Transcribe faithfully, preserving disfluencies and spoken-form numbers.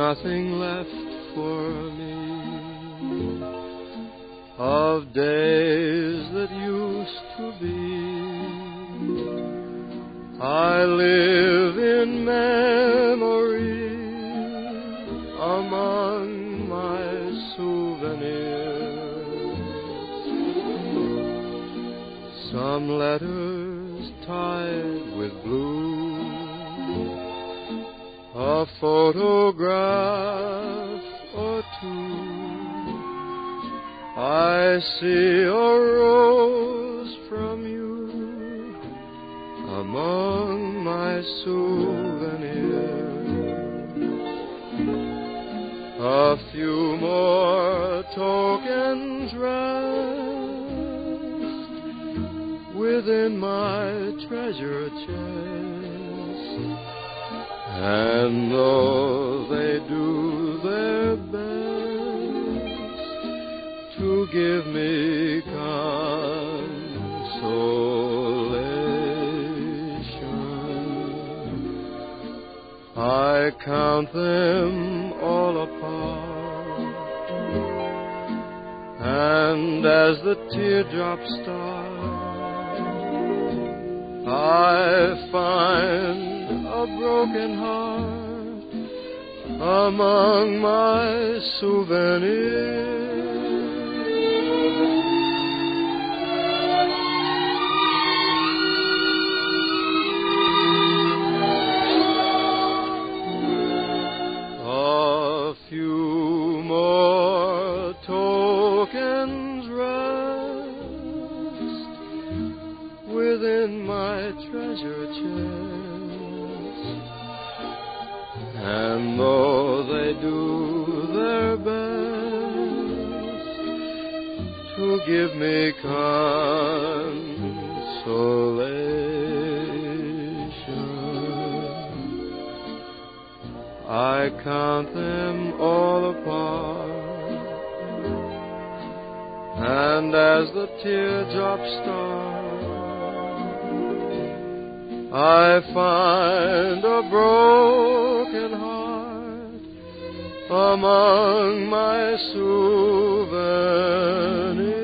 nothing left for me of days that used to be. I live in memory among my souvenirs. Some letters tied with blue, a photograph or two. I see a rose from you among my souvenirs. A few more tokens rest within my treasure chest, and though they do their best to give me consolation, I count them all apart, and as the teardrops start, I find a broken heart among my souvenirs. A few more tokens rest within my treasure chest, and though they do their best to give me consolation, I count them all apart, and as the teardrops start, I find a broken heart among my souvenirs.